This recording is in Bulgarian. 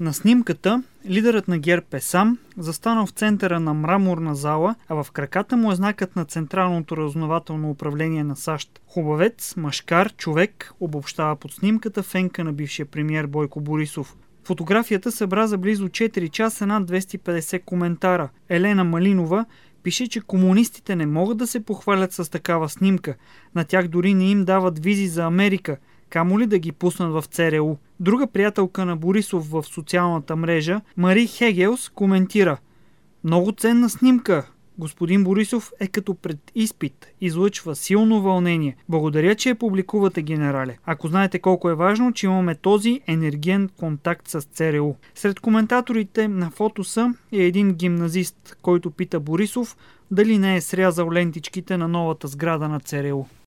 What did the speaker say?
На снимката лидерът на ГЕРБ е сам, застанал в центъра на мраморна зала, а в краката му е знакът на Централното разузнавателно управление на САЩ. Хубавец, мъжкар, човек, обобщава под снимката фенка на бившия премиер Бойко Борисов. Фотографията събра за близо 4 часа над 250 коментара. Елена Малинова пише, че комунистите не могат да се похвалят с такава снимка. На тях дори не им дават визи за Америка, камо ли да ги пуснат в ЦРУ. Друга приятелка на Борисов в социалната мрежа, Мари Хегелс, коментира: много ценна снимка. Господин Борисов е като пред изпит. Излъчва силно вълнение. Благодаря, че я публикувате, генерале. Ако знаете колко е важно, че имаме този енергиен контакт с ЦРУ. Сред коментаторите на фотоса е един гимназист, който пита Борисов дали не е срязал лентичките на новата сграда на ЦРУ.